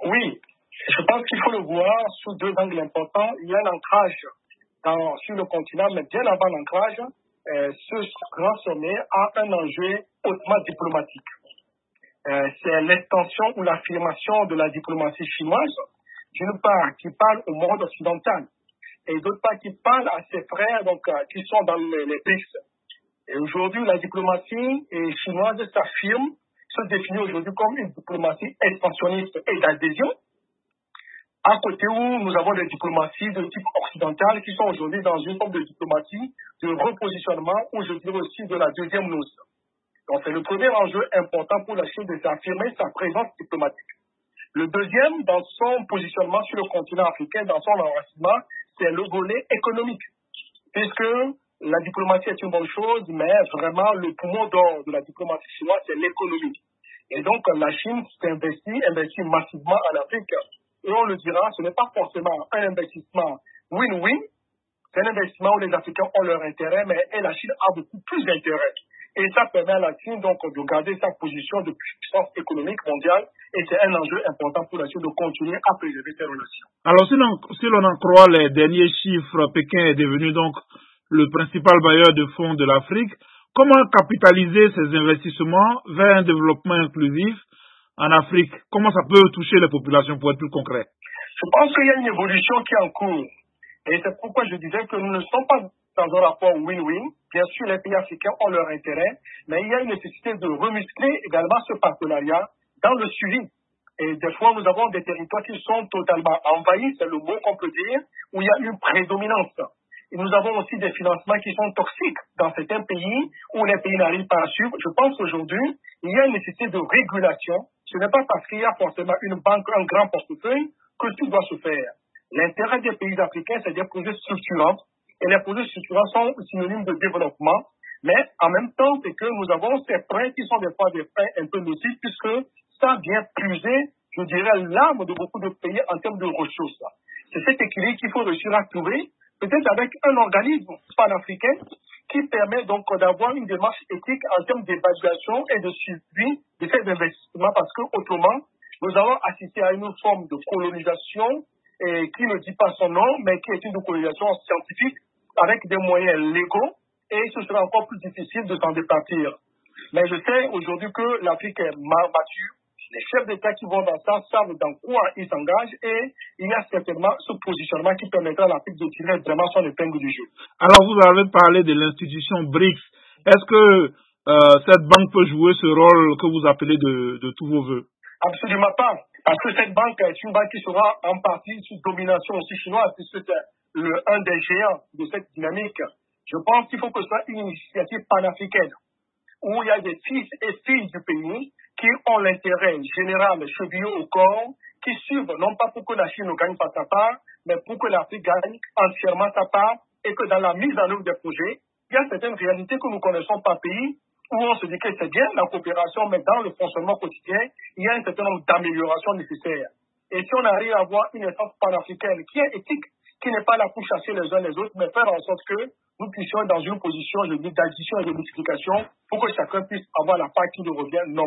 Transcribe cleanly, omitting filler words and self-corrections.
Oui, je pense qu'il faut le voir sous deux angles importants. Il y a un ancrage sur le continent, mais bien avant l'ancrage, ce grand sommet a un enjeu hautement diplomatique. C'est l'extension ou l'affirmation de la diplomatie chinoise, d'une part qui parle au monde occidental et d'autre part qui parle à ses frères qui sont dans les BRICS. Et aujourd'hui, la diplomatie chinoise s'affirme, se définit aujourd'hui comme une diplomatie expansionniste et d'adhésion, à côté où nous avons des diplomaties de type occidental qui sont aujourd'hui dans une forme de diplomatie de repositionnement ou je dirais aussi de la deuxième noce. Donc c'est le premier enjeu important pour la Chine de s'affirmer sa présence diplomatique. Le deuxième, dans son positionnement sur le continent africain, dans son enracinement, c'est le volet économique. Puisque la diplomatie est une bonne chose, mais vraiment le poumon d'or de la diplomatie chinoise, c'est l'économie. Et donc la Chine investit massivement en Afrique. Et on le dira, ce n'est pas forcément un investissement win-win, c'est un investissement où les Africains ont leur intérêt, mais la Chine a beaucoup plus d'intérêt. Et ça permet à la Chine donc de garder sa position de puissance économique mondiale et c'est un enjeu important pour la Chine de continuer à préserver ses relations. Alors si l'on en croit les derniers chiffres, Pékin est devenu donc le principal bailleur de fonds de l'Afrique. Comment capitaliser ces investissements vers un développement inclusif en Afrique? Comment ça peut toucher les populations pour être plus concret? Je pense qu'il y a une évolution qui est en cours. Et c'est pourquoi je disais que nous ne sommes pas dans un rapport win-win. Bien sûr, les pays africains ont leur intérêt, mais il y a une nécessité de remuscler également ce partenariat dans le suivi. Et des fois, nous avons des territoires qui sont totalement envahis, c'est le mot qu'on peut dire, où il y a une prédominance. Et nous avons aussi des financements qui sont toxiques dans certains pays où les pays n'arrivent pas à suivre. Je pense qu'aujourd'hui, il y a une nécessité de régulation. Ce n'est pas parce qu'il y a forcément une banque, un grand portefeuille, que tout doit se faire. L'intérêt des pays africains, c'est des projets structurants. Et les projets structurants sont synonymes de développement. Mais en même temps, c'est que nous avons ces freins qui sont des fois des freins un peu nocifs, puisque ça vient puiser, je dirais, l'âme de beaucoup de pays en termes de ressources. C'est cet équilibre qu'il faut réussir à trouver, peut-être avec un organisme panafricain qui permet donc d'avoir une démarche éthique en termes d'évaluation et de suivi de ces investissements, parce qu'autrement, nous allons assister à une forme de colonisation qui ne dit pas son nom, mais qui est une colonisation scientifique avec des moyens légaux, et ce sera encore plus difficile de s'en départir. Mais je sais aujourd'hui que l'Afrique est mature. Les chefs d'État qui vont dans ça savent dans quoi ils s'engagent et il y a certainement ce positionnement qui permettra à l'Afrique de tirer vraiment son épingle du jeu. Alors vous avez parlé de l'institution BRICS. Est-ce que cette banque peut jouer ce rôle que vous appelez de tous vos voeux? Absolument pas. Parce que cette banque est une banque qui sera en partie sous domination aussi chinoise, puisque c'est un des géants de cette dynamique. Je pense qu'il faut que ce soit une initiative panafricaine, où il y a des fils et filles du pays qui ont l'intérêt général chevillé au corps, qui suivent, non pas pour que la Chine ne gagne pas sa part, mais pour que l'Afrique gagne entièrement sa part, et que dans la mise en œuvre des projets, il y a certaines réalités que nous connaissons par pays, où on se dit que c'est bien la coopération, mais dans le fonctionnement quotidien, il y a un certain nombre d'améliorations nécessaires. Et si on arrive à avoir une essence panafricaine qui est éthique, qui n'est pas là pour chasser les uns les autres, mais faire en sorte que nous puissions être dans une position, je dis, d'addition et de multiplication pour que chacun puisse avoir la part qui nous revient. Non.